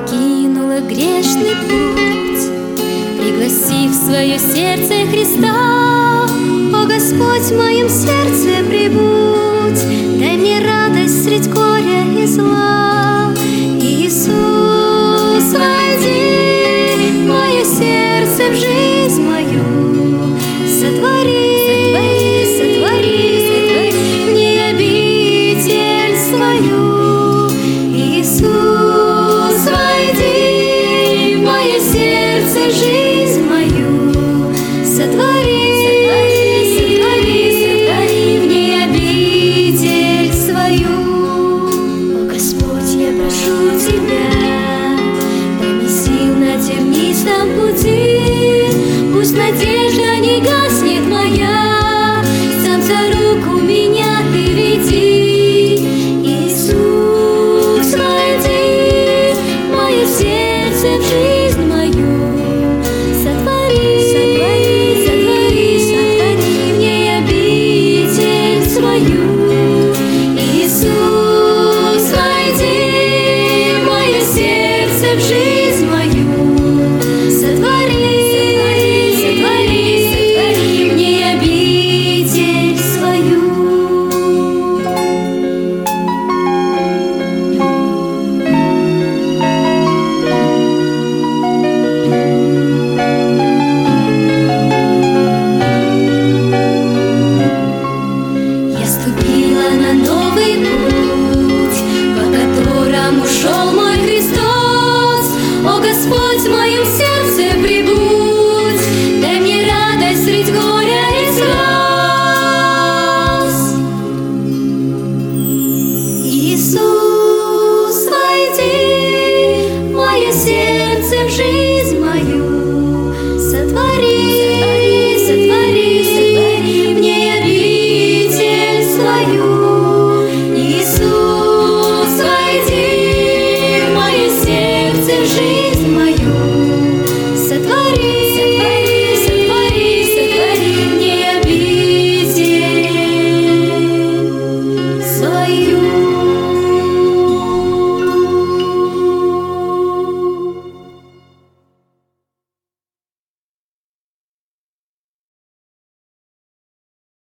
покинула грешный путь, пригласив в свое сердце Христа. О Господь, в моем сердце прибудь, дай мне радость средь горя и зла. Иисус, войди в мое сердце, в жизнь мою, сотвори в ней обитель свою. Иисус, войди в мое сердце, жизнь мою, сотвори в ней обитель свою. О Господь, я прошу Тебя, дай мне сил на тернистом пути, пусть надежда